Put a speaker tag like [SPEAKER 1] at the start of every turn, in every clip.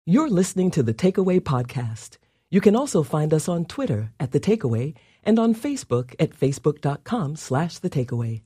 [SPEAKER 1] You're listening to The Takeaway Podcast. You can also find us on Twitter at The Takeaway and on Facebook at facebook.com/The Takeaway.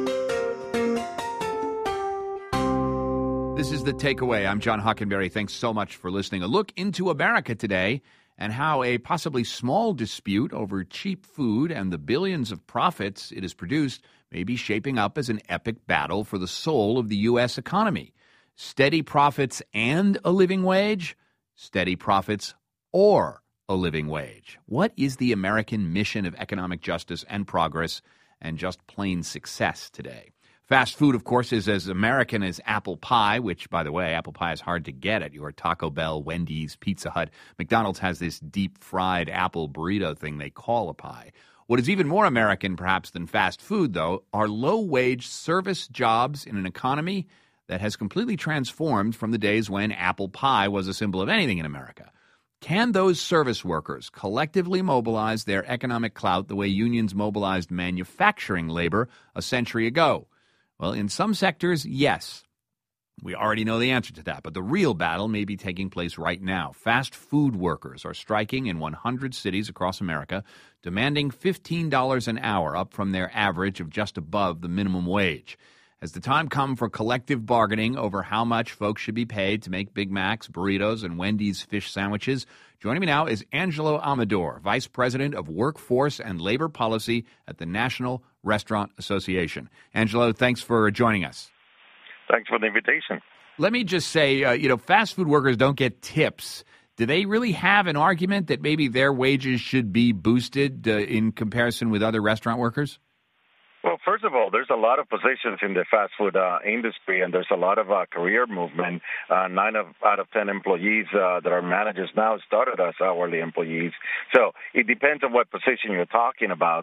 [SPEAKER 2] This is The Takeaway. I'm John Hockenberry. Thanks so much for listening. A look into America today and how a possibly small dispute over cheap food and the billions of profits it has produced may be shaping up as an epic battle for the soul of the U.S. economy. Steady profits and a living wage? Steady profits or a living wage? What is the American mission of economic justice and progress and just plain success today? Fast food, of course, is as American as apple pie, which, by the way, apple pie is hard to get at your Taco Bell, Wendy's, Pizza Hut. McDonald's has this deep-fried apple burrito thing they call a pie. What is even more American, perhaps, than fast food, though, are low-wage service jobs in an economy that has completely transformed from the days when apple pie was a symbol of anything in America. Can those service workers collectively mobilize their economic clout the way unions mobilized manufacturing labor a century ago? Well, in some sectors, yes. We already know the answer to that, but the real battle may be taking place right now. Fast food workers are striking in 100 cities across America, demanding $15 an hour, up from their average of just above the minimum wage. Has the time come for collective bargaining over how much folks should be paid to make Big Macs, burritos, and Wendy's fish sandwiches? Joining me now is Angelo Amador, Vice President of Workforce and Labor Policy at the National Restaurant Association. Angelo, thanks for joining us.
[SPEAKER 3] Thanks for the invitation.
[SPEAKER 2] Let me just say, fast food workers don't get tips. Do they really have an argument that maybe their wages should be boosted in comparison with other restaurant workers?
[SPEAKER 3] Well, first of all, there's a lot of positions in the fast food industry, and there's a lot of career movement. 9 out of 10 employees that are managers now started as hourly employees. So it depends on what position you're talking about.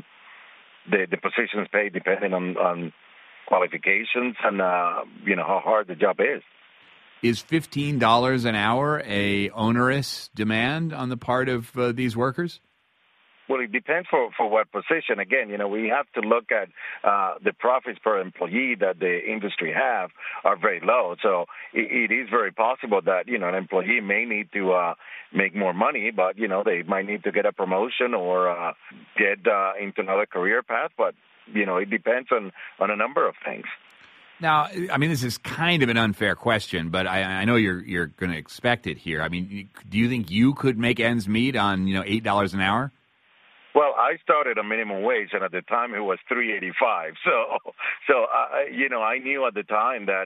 [SPEAKER 3] The positions pay depending on qualifications and, how hard the job is.
[SPEAKER 2] Is $15 an hour a onerous demand on the part of these workers?
[SPEAKER 3] Well, it depends for what position. Again, we have to look at the profits per employee that the industry have are very low. So it is very possible that, an employee may need to make more money, but, they might need to get a promotion or get into another career path. But, it depends on a number of things.
[SPEAKER 2] Now, this is kind of an unfair question, but I know you're going to expect it here. Do you think you could make ends meet on, $8 an hour?
[SPEAKER 3] Well, I started a minimum wage, and at the time it was $3.85. So I knew at the time that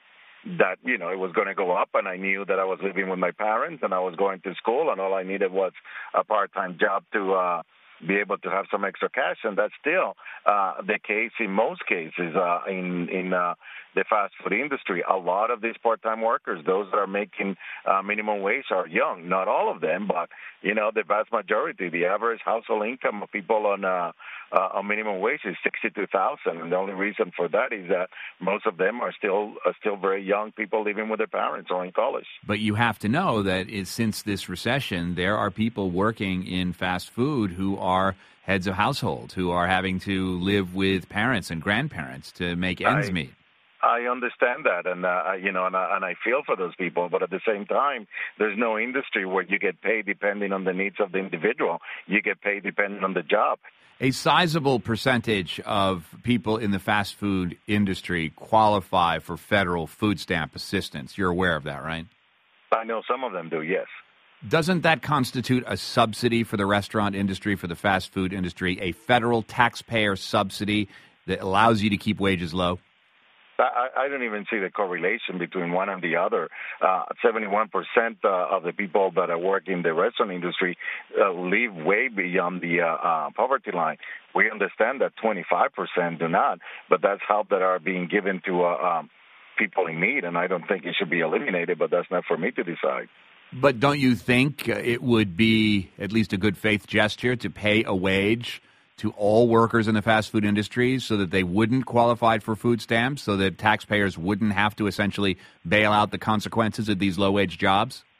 [SPEAKER 3] it was going to go up, and I knew that I was living with my parents and I was going to school, and all I needed was a part-time job to be able to have some extra cash, and that's still the case in most cases in the fast food industry. A lot of these part-time workers, those that are making minimum wage, are young. Not all of them, but the vast majority. The average household income of people on minimum wage is $62,000, and the only reason for that is that most of them are still very young people living with their parents or in college.
[SPEAKER 2] But you have to know that since this recession, there are people working in fast food who are heads of households, who are having to live with parents and grandparents to make ends meet.
[SPEAKER 3] I understand that, and I feel for those people. But at the same time, there's no industry where you get paid depending on the needs of the individual. You get paid depending on the job.
[SPEAKER 2] A sizable percentage of people in the fast food industry qualify for federal food stamp assistance. You're aware of that, right?
[SPEAKER 3] I know some of them do, yes.
[SPEAKER 2] Doesn't that constitute a subsidy for the restaurant industry, for the fast food industry, a federal taxpayer subsidy that allows you to keep wages low?
[SPEAKER 3] I don't even see the correlation between one and the other. 71% of the people that are working in the restaurant industry live way beyond the poverty line. We understand that 25% do not, but that's help that are being given to people in need, and I don't think it should be eliminated, but that's not for me to decide.
[SPEAKER 2] But don't you think it would be at least a good faith gesture to pay a wage to all workers in the fast food industry so that they wouldn't qualify for food stamps, so that taxpayers wouldn't have to essentially bail out the consequences of these low-wage jobs?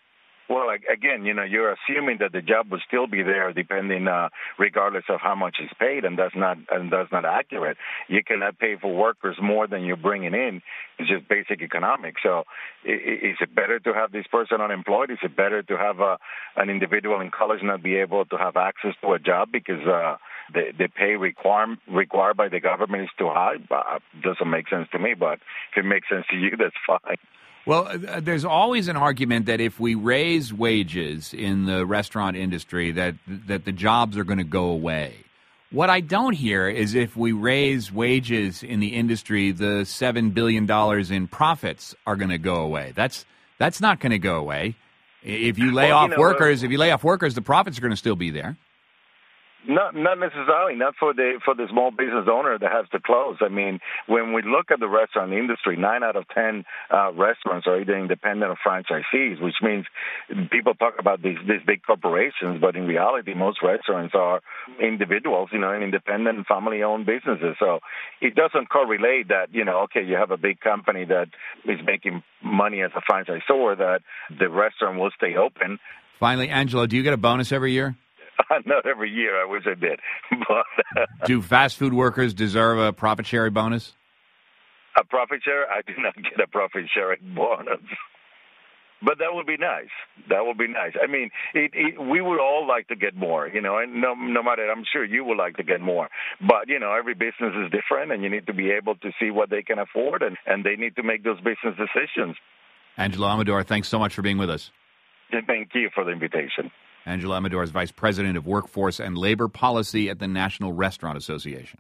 [SPEAKER 3] Well, again, you're assuming that the job will still be there, depending, regardless of how much is paid, and that's not accurate. You cannot pay for workers more than you're bringing in. It's just basic economics. So, is it better to have this person unemployed? Is it better to have an individual in college not be able to have access to a job because the pay required by the government is too high? Doesn't make sense to me. But if it makes sense to you, that's fine.
[SPEAKER 2] Well, there's always an argument that if we raise wages in the restaurant industry, that the jobs are going to go away. What I don't hear is if we raise wages in the industry, the $7 billion in profits are going to go away. That's not going to go away. If you lay off workers, the profits are going to still be there.
[SPEAKER 3] Not necessarily. Not for the small business owner that has to close. I mean, when we look at the restaurant industry, 9 out of 10 restaurants are either independent or franchisees, which means people talk about these big corporations, but in reality, most restaurants are individuals, and independent family-owned businesses. So it doesn't correlate that, okay, you have a big company that is making money as a franchisor, that the restaurant will stay open.
[SPEAKER 2] Finally, Angelo, do you get a bonus every year?
[SPEAKER 3] Not every year. I wish I did. But
[SPEAKER 2] do fast food workers deserve a profit sharing bonus?
[SPEAKER 3] A profit share? I do not get a profit sharing bonus. But that would be nice. That would be nice. I mean, we would all like to get more, and no matter, I'm sure you would like to get more. But, every business is different, and you need to be able to see what they can afford, and they need to make those business decisions.
[SPEAKER 2] Angelo Amador, thanks so much for being with us.
[SPEAKER 3] Thank you for the invitation.
[SPEAKER 2] Angelo Amador is Vice President of Workforce and Labor Policy at the National Restaurant Association.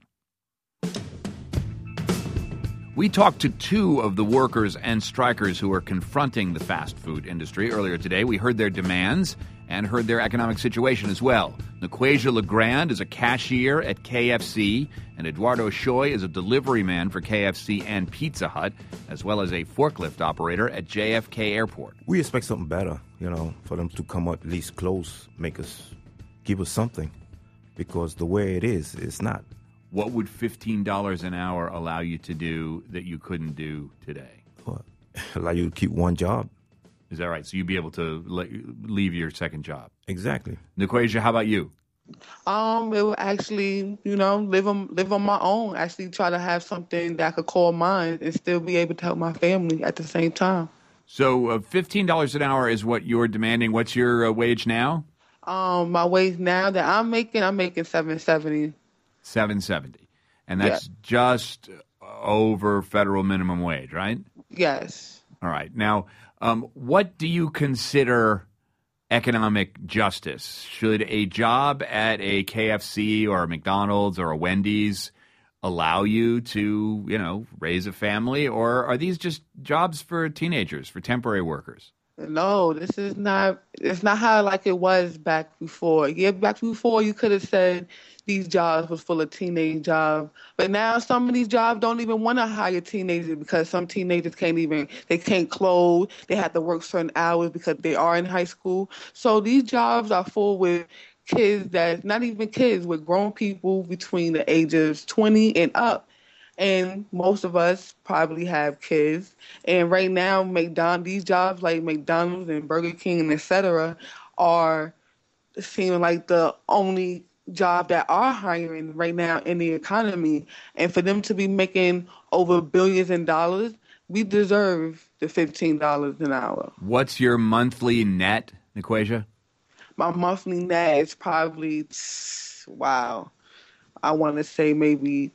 [SPEAKER 2] We talked to 2 of the workers and strikers who are confronting the fast food industry. Earlier today, we heard their demands and heard their economic situation as well. Nequasia Legrand is a cashier at KFC, and Eduardo Choi is a delivery man for KFC and Pizza Hut, as well as a forklift operator at JFK Airport.
[SPEAKER 4] We expect something better, for them to come up at least close, give us something, because the way it is, it's not.
[SPEAKER 2] What would $15 an hour allow you to do that you couldn't do today?
[SPEAKER 4] What? Allow you to keep one job.
[SPEAKER 2] Is that right? So you'd be able to leave your second job?
[SPEAKER 4] Exactly.
[SPEAKER 2] Nequasia, how about you?
[SPEAKER 5] It would actually, live on my own. Actually, try to have something that I could call mine and still be able to help my family at the same time.
[SPEAKER 2] So $15 an hour is what you're demanding. What's your wage now?
[SPEAKER 5] My wage now that I'm making $7.70.
[SPEAKER 2] $7.70, and that's just over federal minimum wage, right?
[SPEAKER 5] Yes.
[SPEAKER 2] All right. Now, what do you consider economic justice? Should a job at a KFC or a McDonald's or a Wendy's allow you to, raise a family, or are these just jobs for teenagers, for temporary workers?
[SPEAKER 5] No, this is not. It's not how like it was back before. Yeah, back before you could have said these jobs was full of teenage jobs, but now some of these jobs don't even want to hire teenagers because some teenagers can't clothe. They have to work certain hours because they are in high school. So these jobs are full with kids that not even kids, with grown people between the ages 20 and up. And most of us probably have kids. And right now, these jobs like McDonald's and Burger King and et cetera are seeming like the only job that are hiring right now in the economy. And for them to be making over billions in dollars, we deserve the $15 an hour.
[SPEAKER 2] What's your monthly net, Nequasia?
[SPEAKER 5] My monthly net is probably, I want to say maybe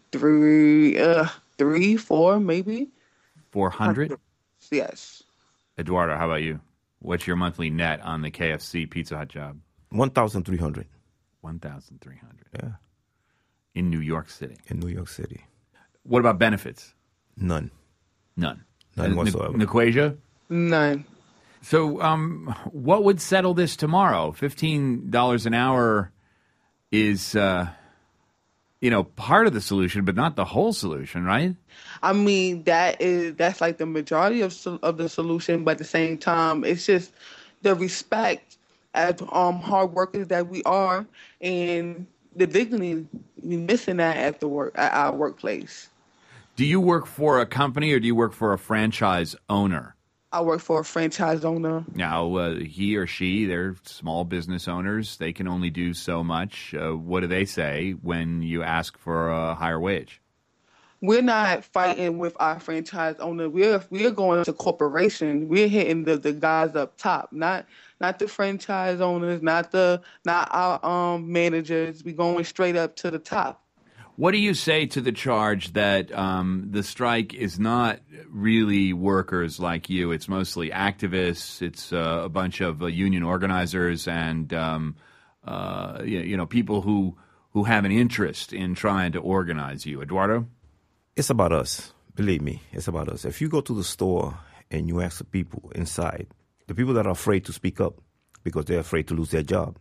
[SPEAKER 5] 4, maybe.
[SPEAKER 2] 400?
[SPEAKER 5] Yes.
[SPEAKER 2] Eduardo, how about you? What's your monthly net on the KFC Pizza Hut job?
[SPEAKER 4] 1,300.
[SPEAKER 2] 1,300.
[SPEAKER 4] Yeah.
[SPEAKER 2] In New York City.
[SPEAKER 4] In New York City.
[SPEAKER 2] What about benefits?
[SPEAKER 4] None.
[SPEAKER 2] None
[SPEAKER 4] whatsoever.
[SPEAKER 2] Nequasia?
[SPEAKER 5] None.
[SPEAKER 2] So what would settle this tomorrow? $15 an hour is, part of the solution, but not the whole solution, right?
[SPEAKER 5] I mean, that's like the majority of the solution, but at the same time, it's just the respect as hard workers that we are, and the dignity we missing that at our workplace.
[SPEAKER 2] Do you work for a company or do you work for a franchise owner?
[SPEAKER 5] I work for a franchise owner.
[SPEAKER 2] Now, he or she, they're small business owners. They can only do so much. What do they say when you ask for a higher wage?
[SPEAKER 5] We're not fighting with our franchise owner. We're going to corporation. We're hitting the guys up top, not the franchise owners, not our managers. We're going straight up to the top.
[SPEAKER 2] What do you say to the charge that the strike is not really workers like you? It's mostly activists. It's a bunch of union organizers and people who have an interest in trying to organize you. Eduardo?
[SPEAKER 4] It's about us. Believe me, it's about us. If you go to the store and you ask the people inside, the people that are afraid to speak up because they're afraid to lose their job.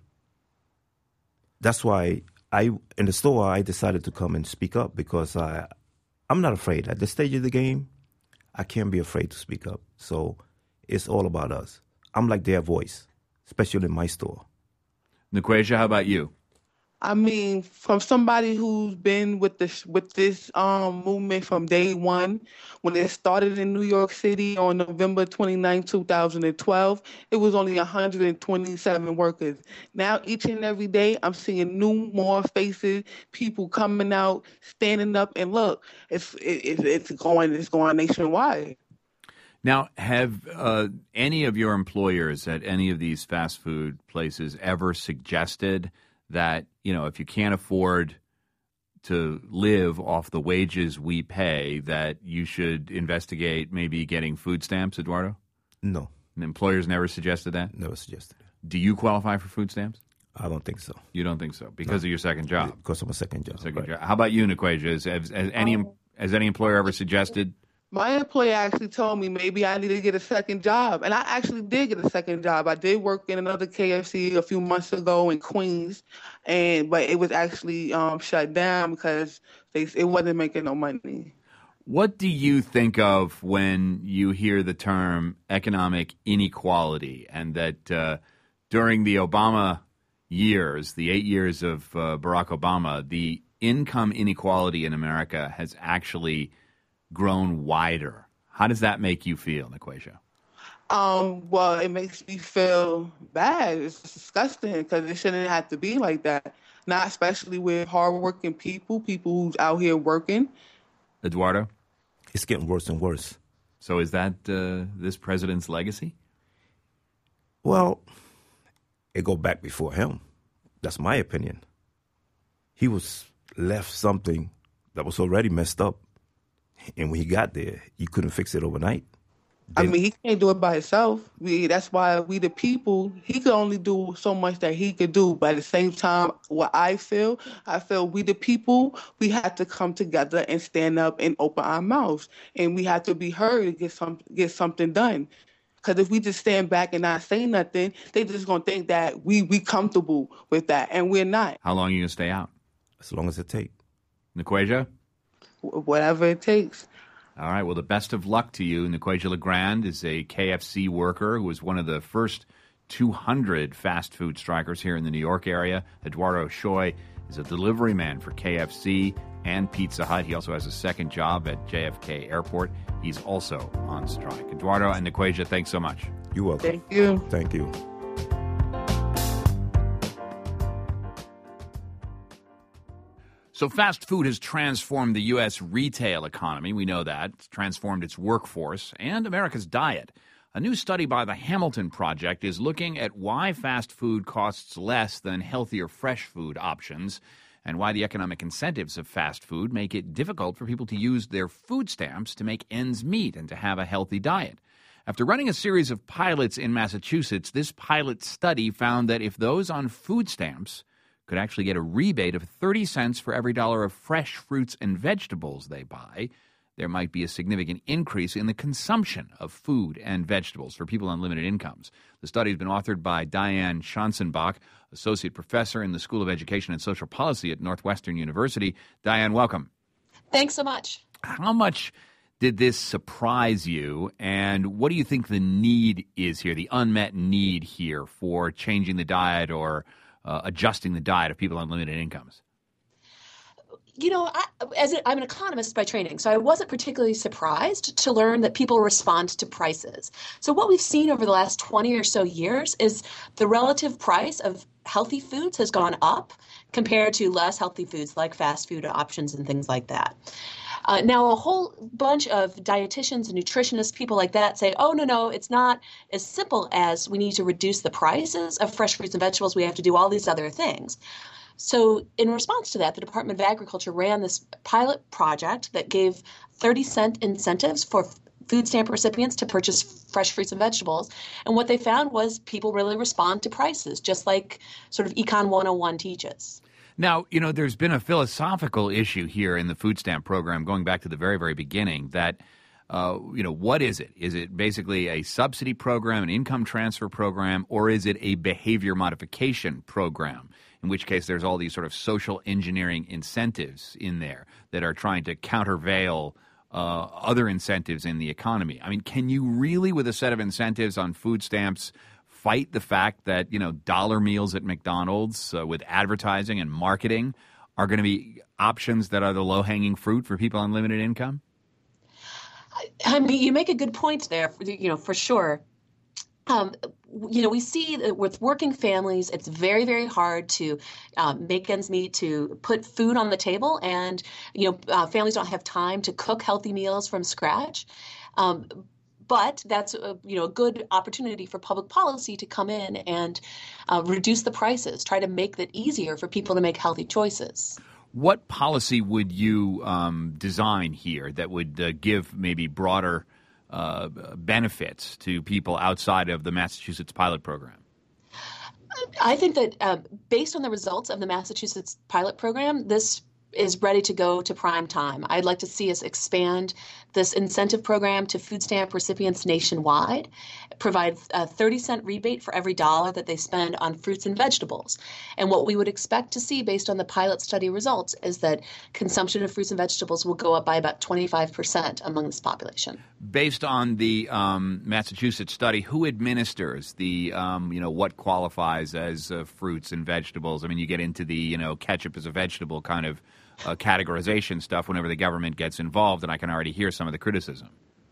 [SPEAKER 4] That's why in the store, I decided to come and speak up because I'm not afraid. At this stage of the game, I can't be afraid to speak up. So it's all about us. I'm like their voice, especially in my store.
[SPEAKER 2] Nikwasia, how about you?
[SPEAKER 5] I mean, from somebody who's been with this movement from day one, when it started in New York City on November 29, 2012, it was only 127 workers. Now, each and every day, I'm seeing more faces, people coming out, standing up, and look, it's going nationwide.
[SPEAKER 2] Now, have any of your employers at any of these fast food places ever suggested that, if you can't afford to live off the wages we pay, that you should investigate maybe getting food stamps, Eduardo?
[SPEAKER 4] No.
[SPEAKER 2] And employers never suggested that?
[SPEAKER 4] Never suggested it.
[SPEAKER 2] Do you qualify for food stamps?
[SPEAKER 4] I don't think so.
[SPEAKER 2] You don't think so? Because of your second job?
[SPEAKER 4] Because of my second job.
[SPEAKER 2] Job. How about you, Nikwasia? Has any employer ever suggested?
[SPEAKER 5] My employer actually told me maybe I need to get a second job. And I actually did get a second job. I did work in another KFC a few months ago in Queens, but it was actually shut down because it wasn't making no money.
[SPEAKER 2] What do you think of when you hear the term economic inequality, and that during the Obama years, the 8 years of Barack Obama, the income inequality in America has actually grown wider? How does that make you feel, Nikwasia?
[SPEAKER 5] Well, it makes me feel bad. It's disgusting because it shouldn't have to be like that. Not especially with hardworking people who's out here working.
[SPEAKER 2] Eduardo?
[SPEAKER 4] It's getting worse and worse.
[SPEAKER 2] So is that this president's legacy?
[SPEAKER 4] Well, it go back before him. That's my opinion. He was left something that was already messed up. And when he got there, you couldn't fix it overnight.
[SPEAKER 5] I mean, he can't do it by himself. That's why we, the people, he could only do so much that he could do. But at the same time, what I feel we, the people, we have to come together and stand up and open our mouths. And we have to be heard to get something done. Because if we just stand back and not say nothing, they just going to think that we comfortable with that. And we're not.
[SPEAKER 2] How long are you going to stay out?
[SPEAKER 4] As long as it takes.
[SPEAKER 2] Nikwasia?
[SPEAKER 5] Whatever it takes.
[SPEAKER 2] All right. Well, the best of luck to you. Nikwasia LeGrand is a KFC worker who was one of the first 200 fast food strikers here in the New York area. Eduardo Choi is a delivery man for KFC and Pizza Hut. He also has a second job at JFK Airport. He's also on strike. Eduardo and Nikwasia, thanks so much.
[SPEAKER 4] You're welcome.
[SPEAKER 5] Thank you.
[SPEAKER 4] Thank you.
[SPEAKER 2] So fast food has transformed the U.S. retail economy. We know that. It's transformed its workforce and America's diet. A new study by the Hamilton Project is looking at why fast food costs less than healthier fresh food options and why the economic incentives of fast food make it difficult for people to use their food stamps to make ends meet and to have a healthy diet. After running a series of pilots in Massachusetts, this pilot study found that if those on food stamps could actually get a rebate of 30 cents for every dollar of fresh fruits and vegetables they buy, there might be a significant increase in the consumption of food and vegetables for people on limited incomes. The study has been authored by Diane Schanzenbach, Associate Professor in the School of Education and Social Policy at Northwestern University. Diane, welcome.
[SPEAKER 6] Thanks so much.
[SPEAKER 2] How much did this surprise you, and what do you think the need is here, the unmet need here for changing the diet or adjusting the diet of people on limited incomes?
[SPEAKER 6] I'm an economist by training, so I wasn't particularly surprised to learn that people respond to prices. So what we've seen over the last 20 or so years is the relative price of healthy foods has gone up compared to less healthy foods like fast food options and things like that. Now, a whole bunch of dietitians and nutritionists, people like that, say, oh, no, it's not as simple as we need to reduce the prices of fresh fruits and vegetables. We have to do all these other things. So in response to that, the Department of Agriculture ran this pilot project that gave 30-cent incentives for food stamp recipients to purchase fresh fruits and vegetables. And what they found was people really respond to prices, just like sort of Econ 101 teaches.
[SPEAKER 2] Now, there's been a philosophical issue here in the food stamp program going back to the very, very beginning that, what is it? Is it basically a subsidy program, an income transfer program, or is it a behavior modification program? In which case there's all these sort of social engineering incentives in there that are trying to countervail other incentives in the economy. I mean, can you really, with a set of incentives on food stamps, fight the fact that, dollar meals at McDonald's with advertising and marketing are going to be options that are the low-hanging fruit for people on limited income?
[SPEAKER 6] I mean, you make a good point there, for sure. We see that with working families, it's very, very hard to make ends meet, to put food on the table, and families don't have time to cook healthy meals from scratch. But that's a good opportunity for public policy to come in and reduce the prices, try to make it easier for people to make healthy choices.
[SPEAKER 2] What policy would you design here that would give maybe broader benefits to people outside of the Massachusetts pilot program?
[SPEAKER 6] I think that based on the results of the Massachusetts pilot program, this is ready to go to prime time. I'd like to see us expand this incentive program to food stamp recipients nationwide, provide a 30-cent rebate for every dollar that they spend on fruits and vegetables. And what we would expect to see based on the pilot study results is that consumption of fruits and vegetables will go up by about 25% among this population. Based
[SPEAKER 2] on the Massachusetts study, who administers the, what qualifies as fruits and vegetables? I mean, you get into the, ketchup as a vegetable kind of categorization stuff whenever the government gets involved, and I can already hear some of the criticism.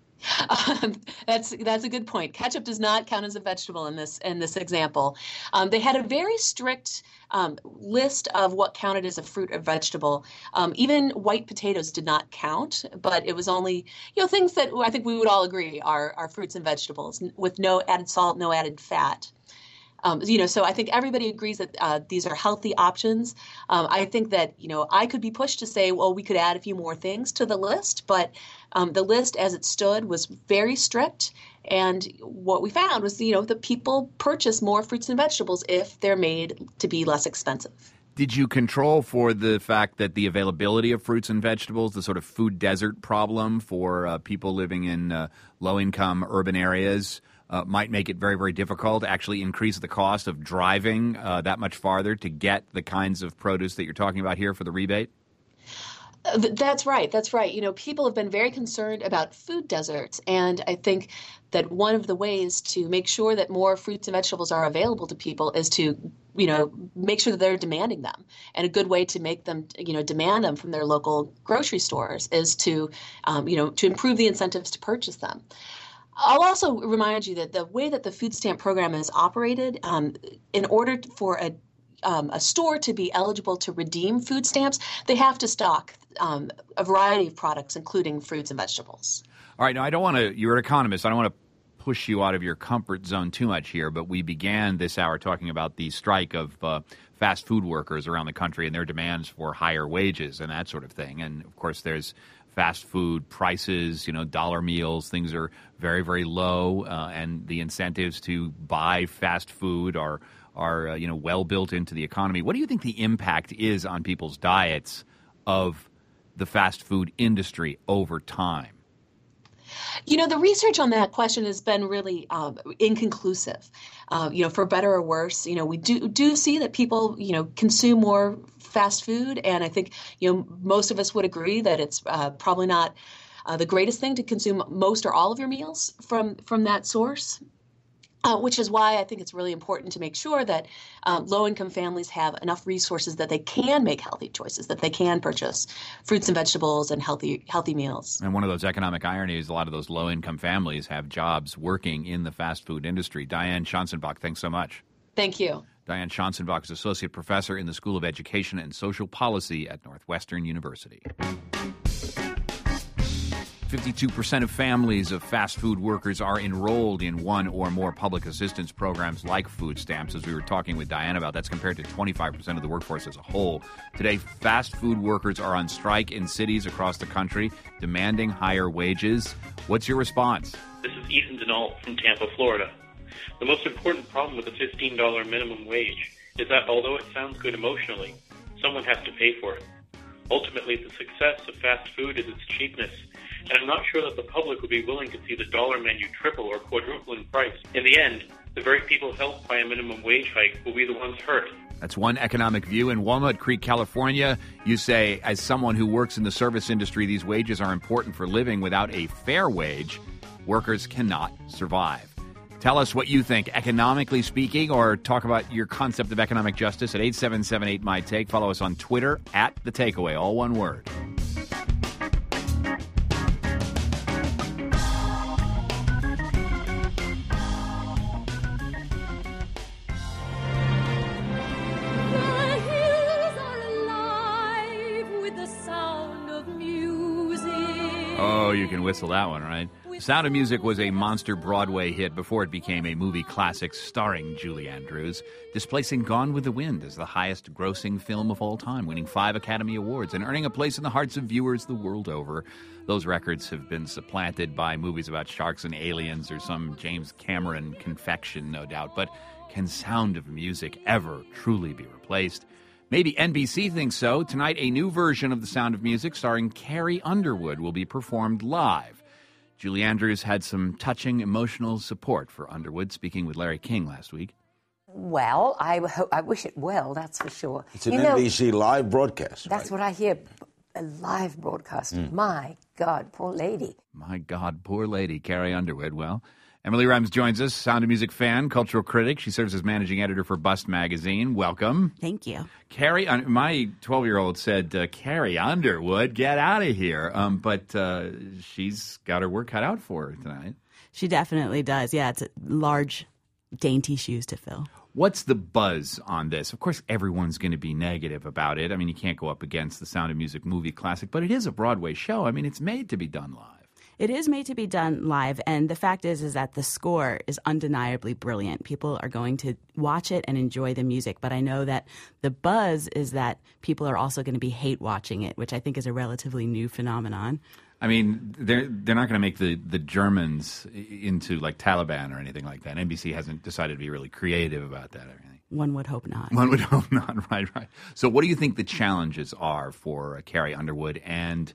[SPEAKER 2] That's
[SPEAKER 6] a good point. Ketchup does not count as a vegetable in this example. They had a very strict list of what counted as a fruit or vegetable. Even white potatoes did not count, but it was only things that I think we would all agree are fruits and vegetables with no added salt, no added fat. So I think everybody agrees that these are healthy options. I think that, I could be pushed to say, well, we could add a few more things to the list, but the list as it stood was very strict. And what we found was, that people purchase more fruits and vegetables if they're made to be less expensive.
[SPEAKER 2] Did you control for the fact that the availability of fruits and vegetables, the sort of food desert problem for people living in low-income urban areas, might make it very, very difficult, actually increase the cost of driving that much farther to get the kinds of produce that you're talking about here for the rebate?
[SPEAKER 6] That's right. People have been very concerned about food deserts, and I think that one of the ways to make sure that more fruits and vegetables are available to people is to, make sure that they're demanding them. And a good way to make them, demand them from their local grocery stores is to, to improve the incentives to purchase them. I'll also remind you that the way that the food stamp program is operated, in order for a store to be eligible to redeem food stamps, they have to stock a variety of products, including fruits and vegetables.
[SPEAKER 2] All right. Now, you're an economist. I don't want to push you out of your comfort zone too much here, but we began this hour talking about the strike of fast food workers around the country and their demands for higher wages and that sort of thing. And, of course, there's fast food prices, dollar meals, things are very, very low, and the incentives to buy fast food are well built into the economy. What do you think the impact is on people's diets of the fast food industry over time?
[SPEAKER 6] The research on that question has been really inconclusive. For better or worse, we do see that people, consume more fast food. And I think, most of us would agree that it's probably not the greatest thing to consume most or all of your meals from that source. Which is why I think it's really important to make sure that low-income families have enough resources that they can make healthy choices, that they can purchase fruits and vegetables and healthy meals.
[SPEAKER 2] And one of those economic ironies, a lot of those low-income families have jobs working in the fast food industry. Diane Schanzenbach, thanks so much.
[SPEAKER 6] Thank you.
[SPEAKER 2] Diane Schanzenbach is Associate Professor in the School of Education and Social Policy at Northwestern University. 52% of families of fast food workers are enrolled in one or more public assistance programs like food stamps, as we were talking with Diane about. That's compared to 25% of the workforce as a whole. Today, fast food workers are on strike in cities across the country, demanding higher wages. What's your response?
[SPEAKER 7] This is Ethan Denault from Tampa, Florida. The most important problem with the $15 minimum wage is that although it sounds good emotionally, someone has to pay for it. Ultimately, the success of fast food is its cheapness, and I'm not sure that the public would be willing to see the dollar menu triple or quadruple in price. In the end, the very people helped by a minimum wage hike will be the ones hurt.
[SPEAKER 2] That's one economic view. In Walnut Creek, California, you say, as someone who works in the service industry, these wages are important for living. Without a fair wage, workers cannot survive. Tell us what you think, economically speaking, or talk about your concept of economic justice at 877-8MY-TAKE. Follow us on Twitter at The Takeaway, all one word. Oh, you can whistle that one, right? Sound of Music was a monster Broadway hit before it became a movie classic starring Julie Andrews, displacing Gone with the Wind as the highest-grossing film of all time, winning 5 Academy Awards and earning a place in the hearts of viewers the world over. Those records have been supplanted by movies about sharks and aliens or some James Cameron confection, no doubt. But can Sound of Music ever truly be replaced? Maybe NBC thinks so. Tonight, a new version of The Sound of Music starring Carrie Underwood will be performed live. Julie Andrews had some touching emotional support for Underwood, speaking with Larry King last week.
[SPEAKER 8] Well, I wish it well, that's for sure.
[SPEAKER 9] It's an NBC live broadcast.
[SPEAKER 8] That's what I hear. A live broadcast. My God, poor lady.
[SPEAKER 2] My God, poor lady, Carrie Underwood. Well, Emily Rhymes joins us, Sound of Music fan, cultural critic. She serves as managing editor for Bust Magazine. Welcome.
[SPEAKER 10] Thank you.
[SPEAKER 2] Carrie, my 12-year-old said, Carrie Underwood, get out of here. But she's got her work cut out for her tonight.
[SPEAKER 10] She definitely does. Yeah, it's large, dainty shoes to fill.
[SPEAKER 2] What's the buzz on this? Of course, everyone's going to be negative about it. I mean, you can't go up against the Sound of Music movie classic, but it is a Broadway show. I mean, it's made to be done live.
[SPEAKER 10] It is made to be done live, and the fact is that the score is undeniably brilliant. People are going to watch it and enjoy the music, but I know that the buzz is that people are also going to be hate watching it, which I think is a relatively new phenomenon.
[SPEAKER 2] I mean, they're not going to make the Germans into like Taliban or anything like that. NBC hasn't decided to be really creative about that or anything.
[SPEAKER 10] One would hope not.
[SPEAKER 2] One would hope not. Right. So what do you think the challenges are for Carrie Underwood, and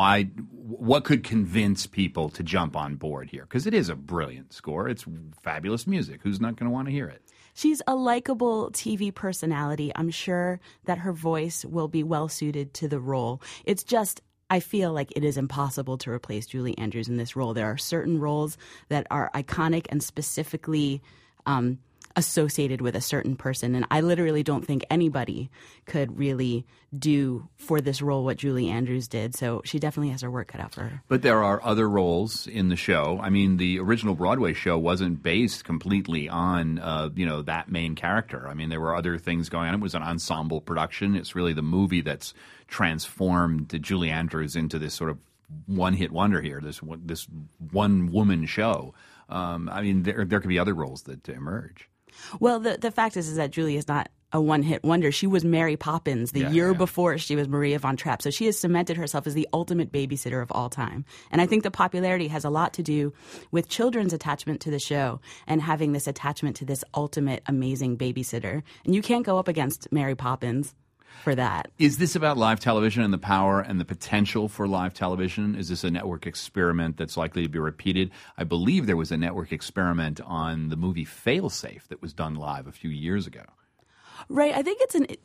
[SPEAKER 2] what could convince people to jump on board here? Because it is a brilliant score. It's fabulous music. Who's not going to want to hear it?
[SPEAKER 10] She's a likable TV personality. I'm sure that her voice will be well suited to the role. It's just, I feel like it is impossible to replace Julie Andrews in this role. There are certain roles that are iconic and specifically associated with a certain person, and I literally don't think anybody could really do for this role what Julie Andrews did, so she definitely has her work cut out for her.
[SPEAKER 2] But there are other roles in the show. I mean, the original Broadway show wasn't based completely on that main character. I mean, there were other things going on. It was an ensemble production. It's really the movie that's transformed Julie Andrews into this sort of one-hit wonder here, this one-woman show. I mean, there could be other roles that emerge.
[SPEAKER 10] Well, the fact is that Julie is not a one-hit wonder. She was Mary Poppins the year before she was Maria von Trapp. So she has cemented herself as the ultimate babysitter of all time. And I think the popularity has a lot to do with children's attachment to the show and having this attachment to this ultimate amazing babysitter. And you can't go up against Mary Poppins for that.
[SPEAKER 2] Is this about live television and the power and the potential for live television? Is this a network experiment that's likely to be repeated? I believe there was a network experiment on the movie Failsafe that was done live a few years ago.
[SPEAKER 10] Right. I think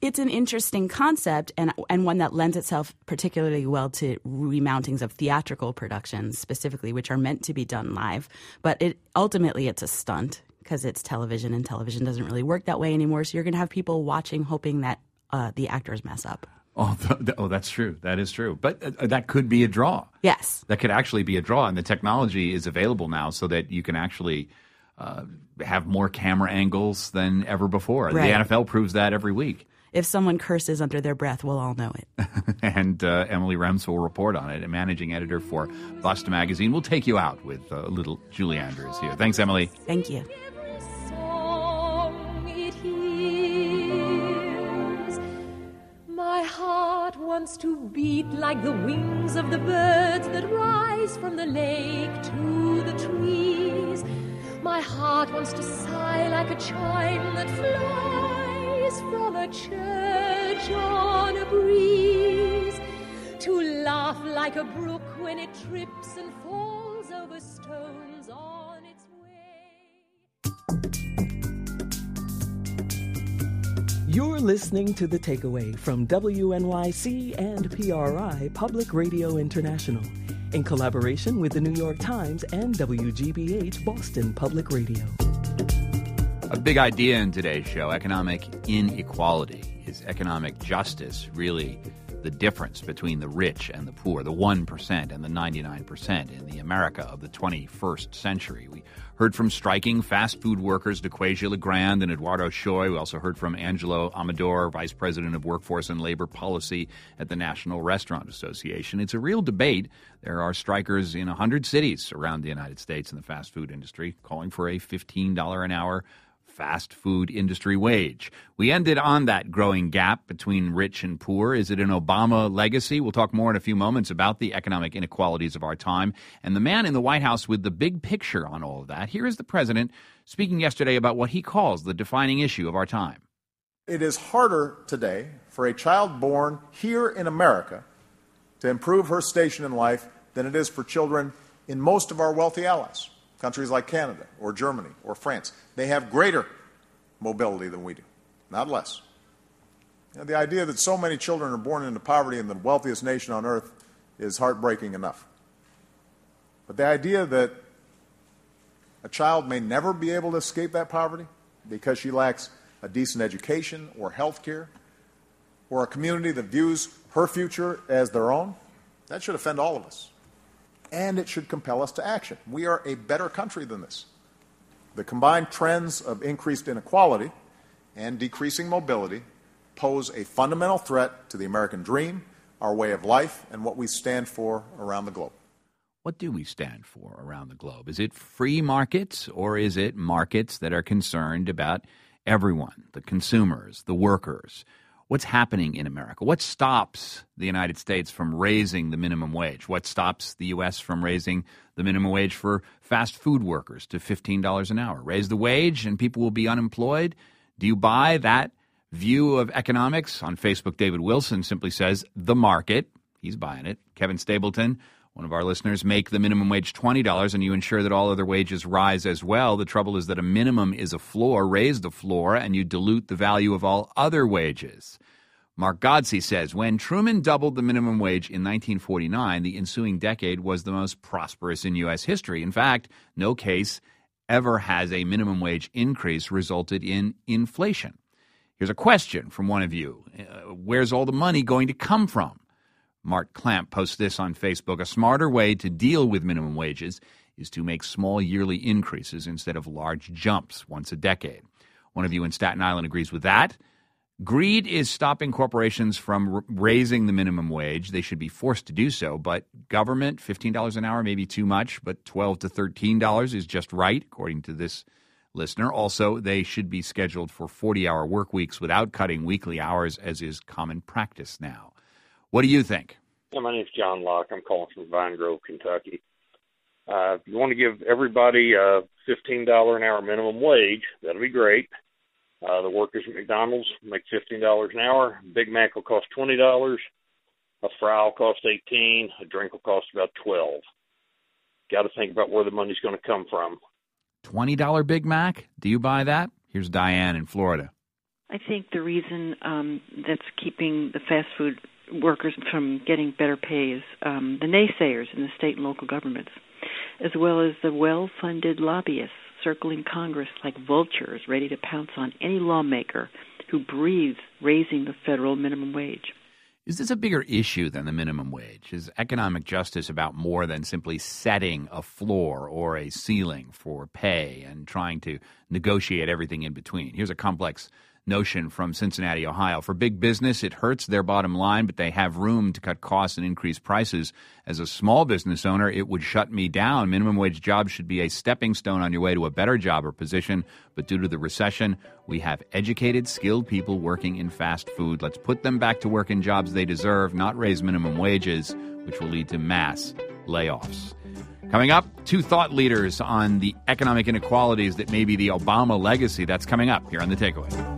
[SPEAKER 10] It's an interesting concept and one that lends itself particularly well to remountings of theatrical productions specifically, which are meant to be done live. But ultimately it's a stunt because it's television, and television doesn't really work that way anymore. So you're going to have people watching hoping that the actors mess up.
[SPEAKER 2] Oh, that's true. That is true. But that could be a draw.
[SPEAKER 10] Yes.
[SPEAKER 2] That could actually be a draw. And the technology is available now so that you can actually have more camera angles than ever before.
[SPEAKER 10] Right.
[SPEAKER 2] The NFL proves that every week.
[SPEAKER 10] If someone curses under their breath, we'll all know it.
[SPEAKER 2] And Emily Rems will report on it. A managing editor for Bust Magazine. We'll take you out with a little Julie Andrews here. Thanks, Emily.
[SPEAKER 10] Thank you.
[SPEAKER 11] My heart wants to beat like the wings of the birds that rise from the lake to the trees. My heart wants to sigh like a chime that flies from a church on a breeze, to laugh like a brook when it trips and falls over stones on its way.
[SPEAKER 1] You're listening to The Takeaway from WNYC and PRI Public Radio International, in collaboration with the New York Times and WGBH Boston Public Radio.
[SPEAKER 2] A big idea in today's show, economic inequality. Is economic justice really the difference between the rich and the poor, the 1% and the 99% in the America of the 21st century? We heard from striking fast food workers DeQuasia LeGrand and Eduardo Choi. We also heard from Angelo Amador, Vice President of Workforce and Labor Policy at the National Restaurant Association. It's a real debate. There are strikers in 100 cities around the United States in the fast food industry calling for a $15 an hour fast food industry wage. We ended on that growing gap between rich and poor. Is it an Obama legacy? We'll talk more in a few moments about the economic inequalities of our time and the man in the White House with the big picture on all of that. Here is the president speaking yesterday about what he calls the defining issue of our time.
[SPEAKER 12] It is harder today for a child born here in America to improve her station in life than it is for children in most of our wealthy allies. Countries like Canada or Germany or France, they have greater mobility than we do, not less. The idea that so many children are born into poverty in the wealthiest nation on earth is heartbreaking enough. But the idea that a child may never be able to escape that poverty because she lacks a decent education or health care or a community that views her future as their own, that should offend all of us. And it should compel us to action. We are a better country than this. The combined trends of increased inequality and decreasing mobility pose a fundamental threat to the American dream, our way of life, and what we stand for around the globe.
[SPEAKER 2] What do we stand for around the globe? Is it free markets, or is it markets that are concerned about everyone, the consumers, the workers? What's happening in America? What stops the United States from raising the minimum wage? What stops the U.S. from raising the minimum wage for fast food workers to $15 an hour? Raise the wage and people will be unemployed? Do you buy that view of economics? On Facebook, David Wilson simply says, the market. He's buying it. Kevin Stapleton, one of our listeners, make the minimum wage $20 and you ensure that all other wages rise as well. The trouble is that a minimum is a floor. Raise the floor and you dilute the value of all other wages. Mark Godsey says, when Truman doubled the minimum wage in 1949, the ensuing decade was the most prosperous in U.S. history. In fact, no case ever has a minimum wage increase resulted in inflation. Here's a question from one of you. Where's all the money going to come from? Mark Clamp posts this on Facebook. A smarter way to deal with minimum wages is to make small yearly increases instead of large jumps once a decade. One of you in Staten Island agrees with that. Greed is stopping corporations from raising the minimum wage. They should be forced to do so, but government, $15 an hour may be too much, but $12 to $13 is just right, according to this listener. Also, they should be scheduled for 40-hour work weeks without cutting weekly hours, as is common practice now. What do you think?
[SPEAKER 13] Yeah, my name's John Locke. I'm calling from Vine Grove, Kentucky. If you want to give everybody a $15 an hour minimum wage, that'll be great. The workers at McDonald's make $15 an hour. Big Mac will cost $20. A fry will cost $18. A drink will cost about $12. Got to think about where the money's going to come from.
[SPEAKER 2] $20 Big Mac? Do you buy that? Here's Diane in Florida.
[SPEAKER 14] I think the reason that's keeping the fast food workers from getting better pay is the naysayers in the state and local governments, as well as the well-funded lobbyists circling Congress like vultures ready to pounce on any lawmaker who breathes raising the federal minimum wage.
[SPEAKER 2] Is this a bigger issue than the minimum wage? Is economic justice about more than simply setting a floor or a ceiling for pay and trying to negotiate everything in between? Here's a complex notion from Cincinnati, Ohio. For big business, it hurts their bottom line, but they have room to cut costs and increase prices. As a small business owner, it would shut me down. Minimum wage jobs should be a stepping stone on your way to a better job or position. But due to the recession, we have educated, skilled people working in fast food. Let's put them back to work in jobs they deserve, not raise minimum wages, which will lead to mass layoffs. Coming up, two thought leaders on the economic inequalities that may be the Obama legacy. That's coming up here on The Takeaway.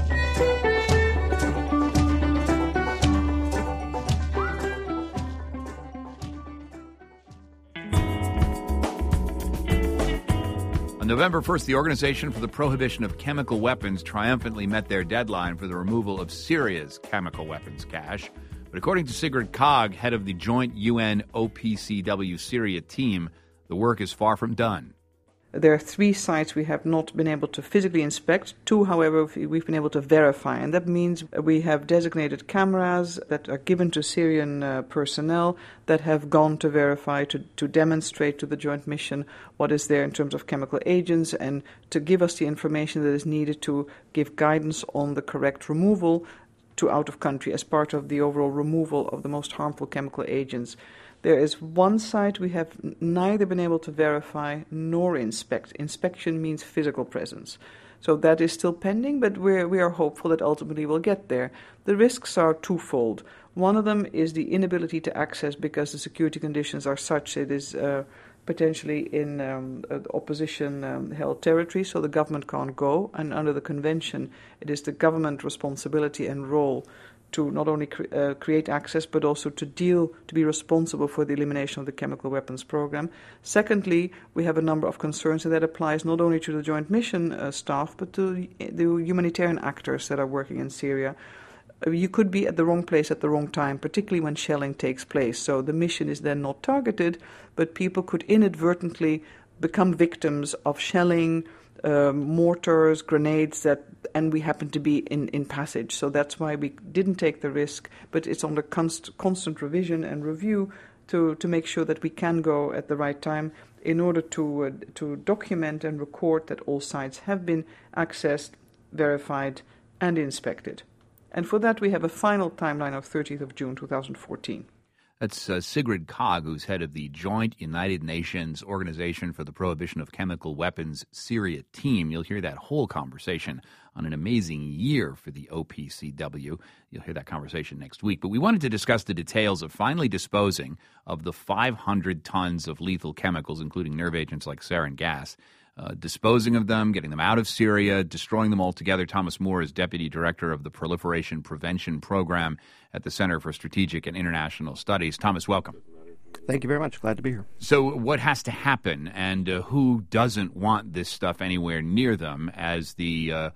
[SPEAKER 2] On November 1st, the Organization for the Prohibition of Chemical Weapons triumphantly met their deadline for the removal of Syria's chemical weapons cache. But according to Sigrid Kaag, head of the joint UN OPCW Syria team, the work is far from done.
[SPEAKER 15] There are 3 sites we have not been able to physically inspect. 2, however, we've been able to verify. And that means we have designated cameras that are given to Syrian personnel that have gone to verify, to demonstrate to the joint mission what is there in terms of chemical agents and to give us the information that is needed to give guidance on the correct removal to out of country as part of the overall removal of the most harmful chemical agents. There is one site we have neither been able to verify nor inspect. Inspection means physical presence. So that is still pending, but we are hopeful that ultimately we'll get there. The risks are twofold. One of them is the inability to access because the security conditions are such it is potentially in opposition-held territory, so the government can't go. And under the convention, it is the government responsibility and role to not only create access, but also to be responsible for the elimination of the chemical weapons program. Secondly, we have a number of concerns, and that applies not only to the joint mission staff, but to the humanitarian actors that are working in Syria. You could be at the wrong place at the wrong time, particularly when shelling takes place. So the mission is then not targeted, but people could inadvertently become victims of shelling, mortars, grenades, and we happen to be in passage. So that's why we didn't take the risk, but it's under constant revision and review to make sure that we can go at the right time in order to document and record that all sites have been accessed, verified, and inspected. And for that, we have a final timeline of 30th of June 2014.
[SPEAKER 2] That's Sigrid Kaag, who's head of the Joint United Nations Organization for the Prohibition of Chemical Weapons Syria team. You'll hear that whole conversation on an amazing year for the OPCW. You'll hear that conversation next week. But we wanted to discuss the details of finally disposing of the 500 tons of lethal chemicals, including nerve agents like sarin gas. Disposing of them, getting them out of Syria, destroying them altogether. Thomas Moore is Deputy Director of the Proliferation Prevention Program at the Center for Strategic and International Studies. Thomas, welcome.
[SPEAKER 16] Thank you very much. Glad to be here.
[SPEAKER 2] So what has to happen, and who doesn't want this stuff anywhere near them as the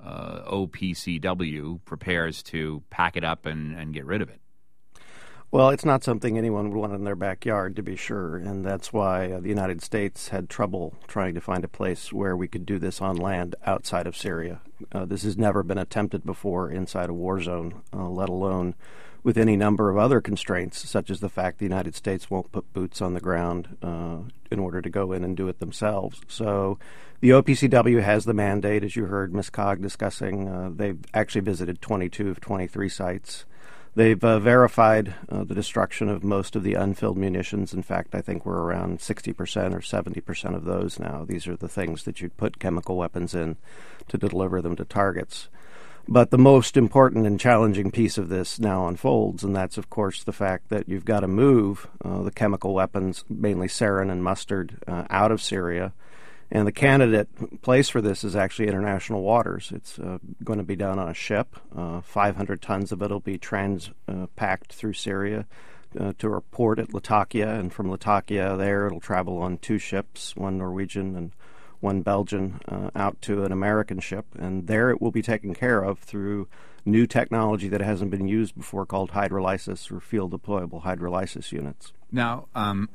[SPEAKER 2] OPCW prepares to pack it up and get rid of it?
[SPEAKER 16] Well, it's not something anyone would want in their backyard, to be sure, and that's why the United States had trouble trying to find a place where we could do this on land outside of Syria. This has never been attempted before inside a war zone, let alone with any number of other constraints, such as the fact the United States won't put boots on the ground in order to go in and do it themselves. So the OPCW has the mandate, as you heard Ms. Kaag discussing. They've actually visited 22 of 23 sites. They've verified the destruction of most of the unfilled munitions. In fact, I think we're around 60% or 70% of those now. These are the things that you'd put chemical weapons in to deliver them to targets. But the most important and challenging piece of this now unfolds, and that's, of course, the fact that you've got to move the chemical weapons, mainly sarin and mustard, out of Syria. And the candidate place for this is actually international waters. It's going to be done on a ship. 500 tons of it will be packed through Syria to a port at Latakia, and from Latakia there it'll travel on 2 ships, one Norwegian and one Belgian, out to an American ship, and there it will be taken care of through new technology that hasn't been used before called hydrolysis or field-deployable hydrolysis units.
[SPEAKER 2] Now,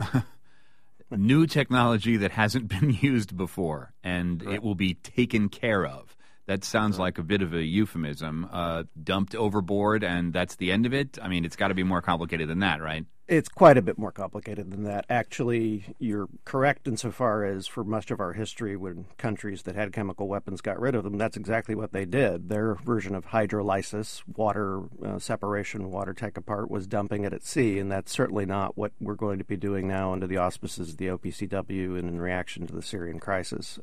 [SPEAKER 2] new technology that hasn't been used before, and it will be taken care of. That sounds like a bit of a euphemism. Dumped overboard, and that's the end of it? I mean, it's got to be more complicated than that, right?
[SPEAKER 16] It's quite a bit more complicated than that. Actually, you're correct insofar as for much of our history when countries that had chemical weapons got rid of them, that's exactly what they did. Their version of hydrolysis, water separation, water take apart, was dumping it at sea, and that's certainly not what we're going to be doing now under the auspices of the OPCW and in reaction to the Syrian crisis.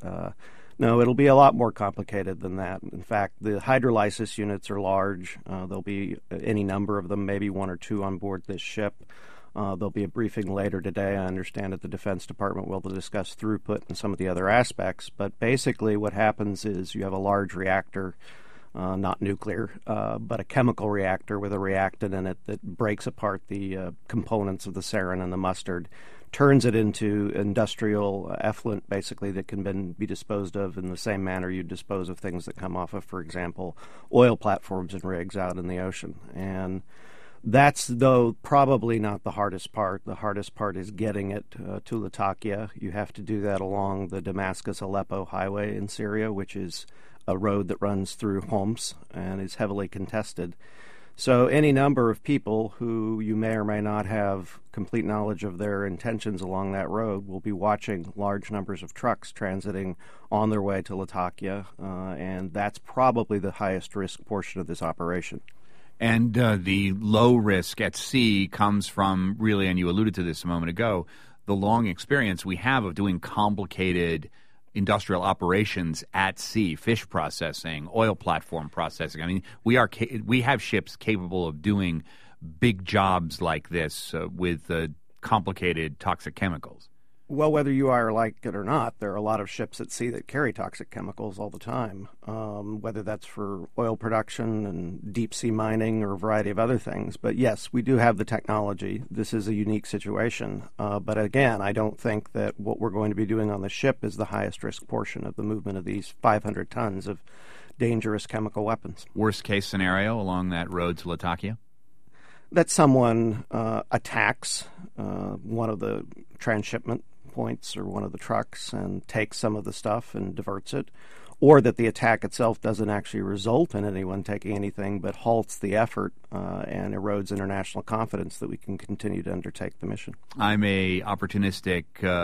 [SPEAKER 16] No, it'll be a lot more complicated than that. In fact, the hydrolysis units are large. There'll be any number of them, maybe one or two on board this ship. There'll be a briefing later today, I understand, at the Defense Department where they'll discuss throughput and some of the other aspects. But basically what happens is you have a large reactor, not nuclear, but a chemical reactor with a reactant in it that breaks apart the components of the sarin and the mustard, turns it into industrial effluent, basically, that can be disposed of in the same manner you dispose of things that come off of, for example, oil platforms and rigs out in the ocean. And that's, though, probably not the hardest part. The hardest part is getting it to Latakia. You have to do that along the Damascus-Aleppo highway in Syria, which is a road that runs through Homs and is heavily contested. So any number of people who you may or may not have complete knowledge of their intentions along that road will be watching large numbers of trucks transiting on their way to Latakia, and that's probably the highest risk portion of this operation.
[SPEAKER 2] And the low risk at sea comes from really, and you alluded to this a moment ago, the long experience we have of doing complicated industrial operations at sea, fish processing, oil platform processing. I mean, we have ships capable of doing big jobs like this with complicated toxic chemicals.
[SPEAKER 16] Well, whether you are like it or not, there are a lot of ships at sea that carry toxic chemicals all the time, whether that's for oil production and deep sea mining or a variety of other things. But yes, we do have the technology. This is a unique situation. But again, I don't think that what we're going to be doing on the ship is the highest risk portion of the movement of these 500 tons of dangerous chemical weapons.
[SPEAKER 2] Worst case scenario along that road to Latakia?
[SPEAKER 16] That someone attacks one of the transshipment points or one of the trucks and takes some of the stuff and diverts it, or that the attack itself doesn't actually result in anyone taking anything but halts the effort and erodes international confidence that we can continue to undertake the mission.
[SPEAKER 2] I'm a opportunistic,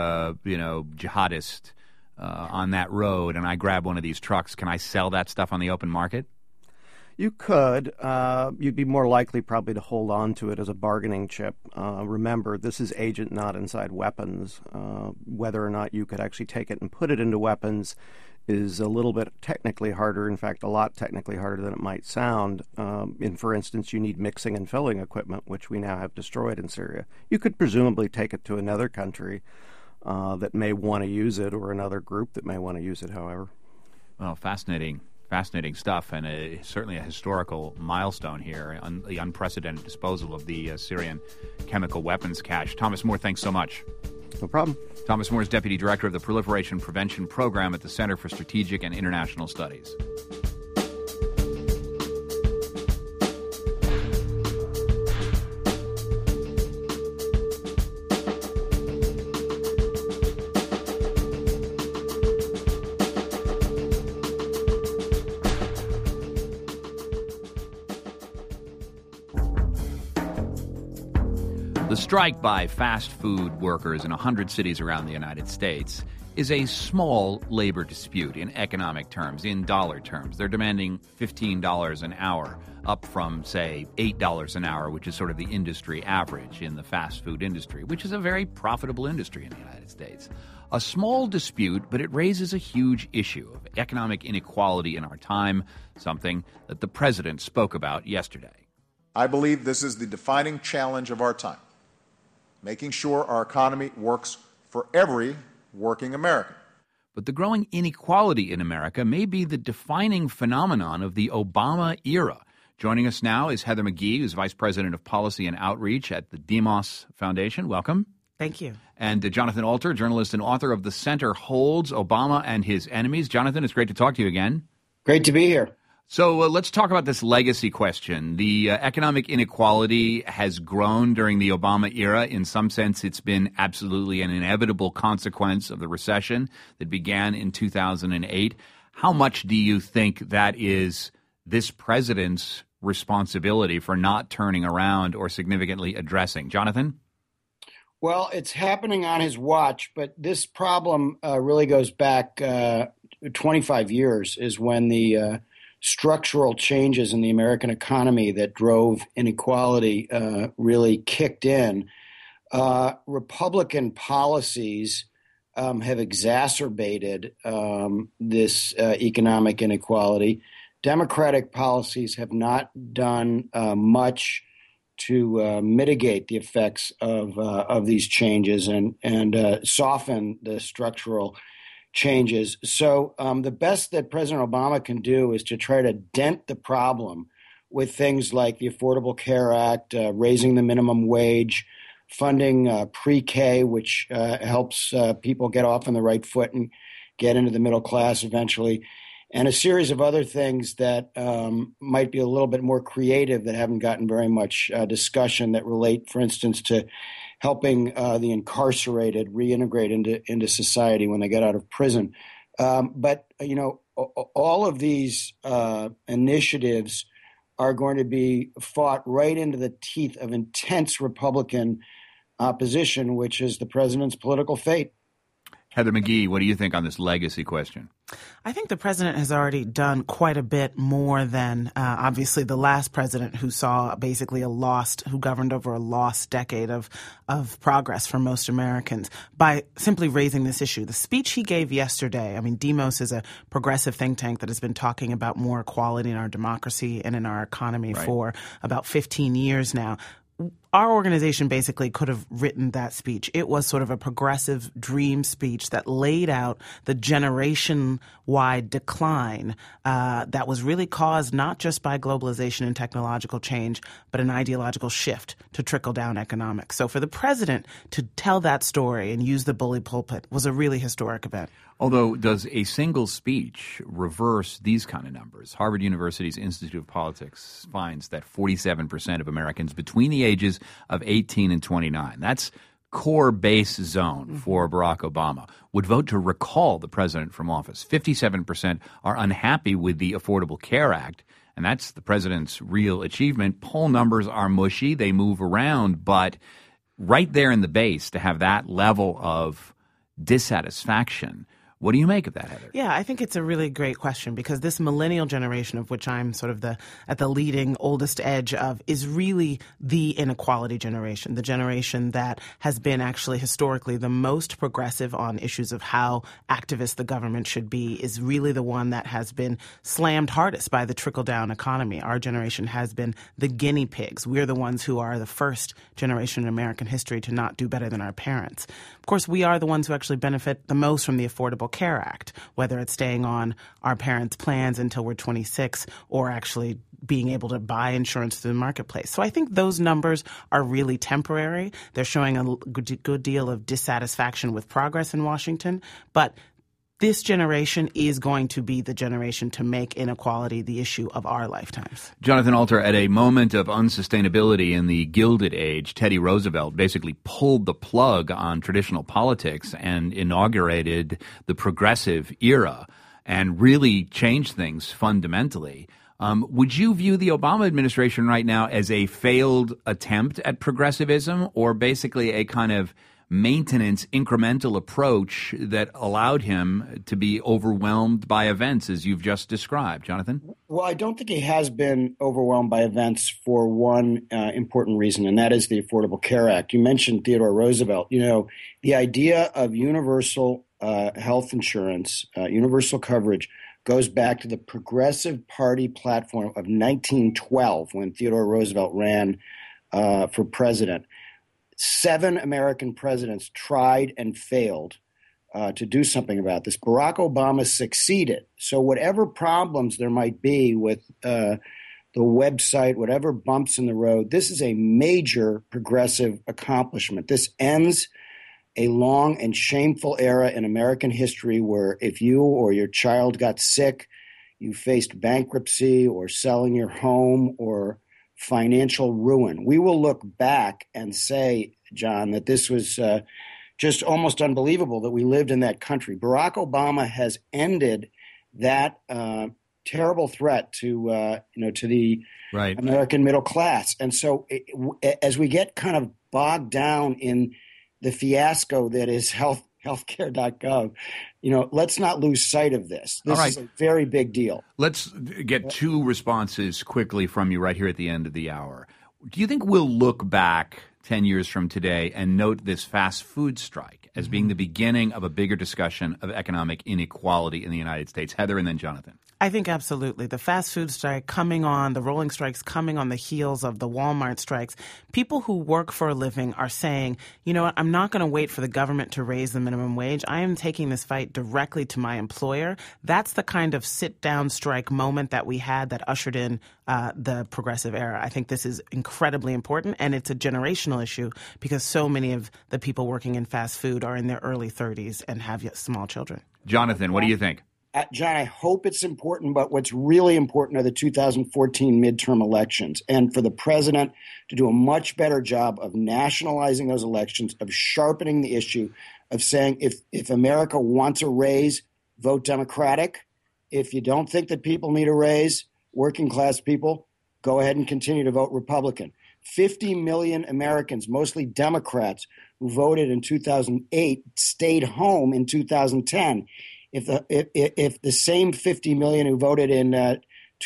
[SPEAKER 2] jihadist on that road, and I grab one of these trucks. Can I sell that stuff on the open market?
[SPEAKER 16] You could. You'd be more likely probably to hold on to it as a bargaining chip. Remember, this is agent not inside weapons. Whether or not you could actually take it and put it into weapons is a little bit technically harder, in fact, a lot technically harder than it might sound. For instance, you need mixing and filling equipment, which we now have destroyed in Syria. You could presumably take it to another country that may want to use it, or another group that may want to use it, however.
[SPEAKER 2] Well, fascinating stuff, and certainly a historical milestone here, the unprecedented disposal of the Syrian chemical weapons cache. Thomas Moore, thanks so much.
[SPEAKER 16] No problem.
[SPEAKER 2] Thomas Moore is Deputy Director of the Proliferation Prevention Program at the Center for Strategic and International Studies. The strike by fast food workers in 100 cities around the United States is a small labor dispute in economic terms, in dollar terms. They're demanding $15 an hour, up from, say, $8 an hour, which is sort of the industry average in the fast food industry, which is a very profitable industry in the United States. A small dispute, but it raises a huge issue of economic inequality in our time, something that the president spoke about yesterday.
[SPEAKER 12] I believe this is the defining challenge of our time, making sure our economy works for every working American.
[SPEAKER 2] But the growing inequality in America may be the defining phenomenon of the Obama era. Joining us now is Heather McGhee, who's Vice President of Policy and Outreach at the Demos Foundation. Welcome.
[SPEAKER 17] Thank you.
[SPEAKER 2] And Jonathan Alter, journalist and author of The Center Holds, Obama and His Enemies. Jonathan, it's great to talk to you again.
[SPEAKER 18] Great to be here.
[SPEAKER 2] So let's talk about this legacy question. The economic inequality has grown during the Obama era. In some sense, it's been absolutely an inevitable consequence of the recession that began in 2008. How much do you think that is this president's responsibility for not turning around or significantly addressing? Jonathan?
[SPEAKER 18] Well, it's happening on his watch, but this problem really goes back 25 years, is when the structural changes in the American economy that drove inequality really kicked in. Republican policies have exacerbated this economic inequality. Democratic policies have not done much to mitigate the effects of these changes and soften the structural changes. So the best that President Obama can do is to try to dent the problem with things like the Affordable Care Act, raising the minimum wage, funding pre-K, which helps people get off on the right foot and get into the middle class eventually, and a series of other things that might be a little bit more creative that haven't gotten very much discussion, that relate, for instance, to helping the incarcerated reintegrate into society when they get out of prison. But, all of these initiatives are going to be fought right into the teeth of intense Republican opposition, which is the president's political fate.
[SPEAKER 2] Heather McGhee, what do you think on this legacy question?
[SPEAKER 17] I think the president has already done quite a bit more than obviously the last president, who saw basically who governed over a lost decade of progress for most Americans, by simply raising this issue. The speech he gave yesterday, Demos is a progressive think tank that has been talking about more equality in our democracy and in our economy for about 15 years now. Our organization basically could have written that speech. It was sort of a progressive dream speech that laid out the generation-wide decline that was really caused not just by globalization and technological change, but an ideological shift to trickle-down economics. So for the president to tell that story and use the bully pulpit was a really historic event.
[SPEAKER 2] Although, does a single speech reverse these kind of numbers? Harvard University's Institute of Politics finds that 47% of Americans between the ages of 18 and 29, that's core base zone for Barack Obama, would vote to recall the president from office. 57% are unhappy with the Affordable Care Act, and that's the president's real achievement. Poll numbers are mushy. They move around, but right there in the base, to have that level of dissatisfaction. What do you make of that, Heather?
[SPEAKER 17] Yeah, I think it's a really great question, because this millennial generation, of which I'm sort of at the leading oldest edge of, is really the inequality generation, the generation that has been actually historically the most progressive on issues of how activist the government should be, is really the one that has been slammed hardest by the trickle-down economy. Our generation has been the guinea pigs. We're the ones who are the first generation in American history to not do better than our parents. Of course, we are the ones who actually benefit the most from the Affordable Care Act, whether it's staying on our parents' plans until we're 26 or actually being able to buy insurance through the marketplace. So I think those numbers are really temporary. They're showing a good deal of dissatisfaction with progress in Washington, but this generation is going to be the generation to make inequality the issue of our lifetimes.
[SPEAKER 2] Jonathan Alter, at a moment of unsustainability in the Gilded Age, Teddy Roosevelt basically pulled the plug on traditional politics and inaugurated the progressive era and really changed things fundamentally. Would you view the Obama administration right now as a failed attempt at progressivism, or basically a kind of maintenance, incremental approach that allowed him to be overwhelmed by events as you've just described? Jonathan?
[SPEAKER 18] Well, I don't think he has been overwhelmed by events for one important reason, and that is the Affordable Care Act. You mentioned Theodore Roosevelt. The idea of universal health insurance, universal coverage, goes back to the Progressive Party platform of 1912, when Theodore Roosevelt ran for president. 7 American presidents tried and failed to do something about this. Barack Obama succeeded. So whatever problems there might be with the website, whatever bumps in the road, this is a major progressive accomplishment. This ends a long and shameful era in American history where if you or your child got sick, you faced bankruptcy or selling your home or financial ruin. We will look back and say, John, that this was just almost unbelievable that we lived in that country. Barack Obama has ended that terrible threat to the American middle class. And so as we get kind of bogged down in the fiasco that is healthcare.gov, let's not lose sight of this. This is a very big deal.
[SPEAKER 2] Let's get two responses quickly from you right here at the end of the hour. Do you think we'll look back 10 years from today and note this fast food strike as being the beginning of a bigger discussion of economic inequality in the United States? Heather and then Jonathan.
[SPEAKER 17] I think absolutely. The fast food strike the rolling strikes coming on the heels of the Walmart strikes. People who work for a living are saying, you know what, I'm not going to wait for the government to raise the minimum wage. I am taking this fight directly to my employer. That's the kind of sit-down strike moment that we had that ushered in the progressive era. I think this is incredibly important, and it's a generational issue because so many of the people working in fast food are in their early 30s and have small children.
[SPEAKER 2] Jonathan, what do you think?
[SPEAKER 18] John, I hope it's important, but what's really important are the 2014 midterm elections, and for the president to do a much better job of nationalizing those elections, of sharpening the issue, of saying if America wants a raise, vote Democratic. If you don't think that people need a raise, working class people, go ahead and continue to vote Republican. 50 million Americans, mostly Democrats, who voted in 2008, stayed home in 2010. If the same 50 million who voted in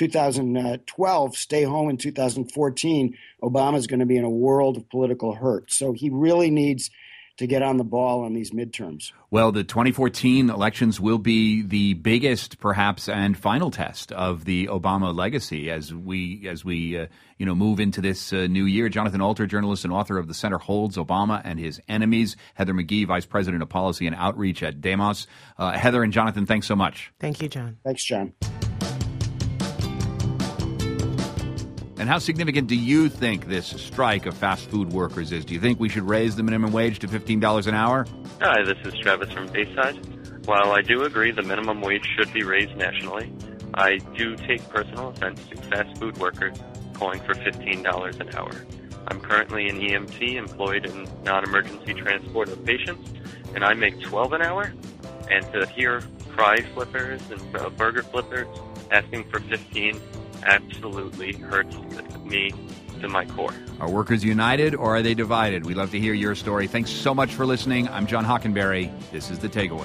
[SPEAKER 18] 2012 stay home in 2014, Obama's going to be in a world of political hurt. So he really needs to get on the ball on these midterms.
[SPEAKER 2] Well, the 2014 elections will be the biggest, perhaps, and final test of the Obama legacy as we move into this new year. Jonathan Alter, journalist and author of The Center Holds: Obama and His Enemies. Heather McGhee, Vice President of Policy and Outreach at Demos. Heather and Jonathan, thanks so much.
[SPEAKER 17] Thank you, John.
[SPEAKER 18] Thanks, John.
[SPEAKER 2] And how significant do you think this strike of fast food workers is? Do you think we should raise the minimum wage to $15 an hour?
[SPEAKER 19] Hi, this is Travis from Bayside. While I do agree the minimum wage should be raised nationally, I do take personal offense to fast food workers calling for $15 an hour. I'm currently an EMT employed in non-emergency transport of patients, and I make $12 an hour. And to hear fry flippers and burger flippers asking for $15 absolutely hurts me to my core.
[SPEAKER 2] Are workers united or are they divided? We'd love to hear your story. Thanks so much for listening. I'm John Hockenberry. This is The Takeaway.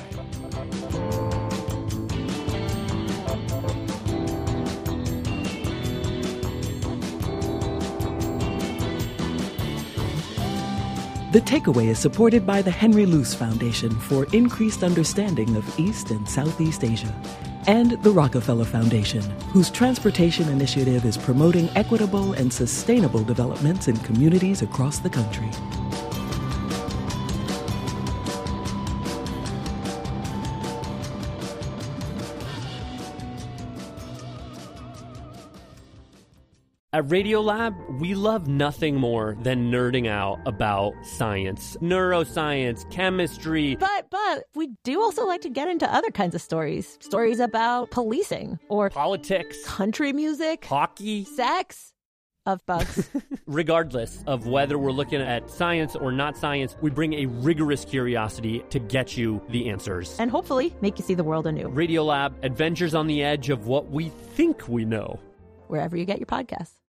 [SPEAKER 1] The Takeaway is supported by the Henry Luce Foundation for increased understanding of East and Southeast Asia, and the Rockefeller Foundation, whose transportation initiative is promoting equitable and sustainable developments in communities across the country.
[SPEAKER 20] At Radiolab, we love nothing more than nerding out about science, neuroscience, chemistry.
[SPEAKER 21] But we do also like to get into other kinds of stories. Stories about policing or
[SPEAKER 20] politics,
[SPEAKER 21] country music,
[SPEAKER 20] hockey,
[SPEAKER 21] sex, of bugs.
[SPEAKER 20] Regardless of whether we're looking at science or not science, we bring a rigorous curiosity to get you the answers.
[SPEAKER 21] And hopefully make you see the world anew.
[SPEAKER 20] Radiolab, adventures on the edge of what we think we know.
[SPEAKER 21] Wherever you get your podcasts.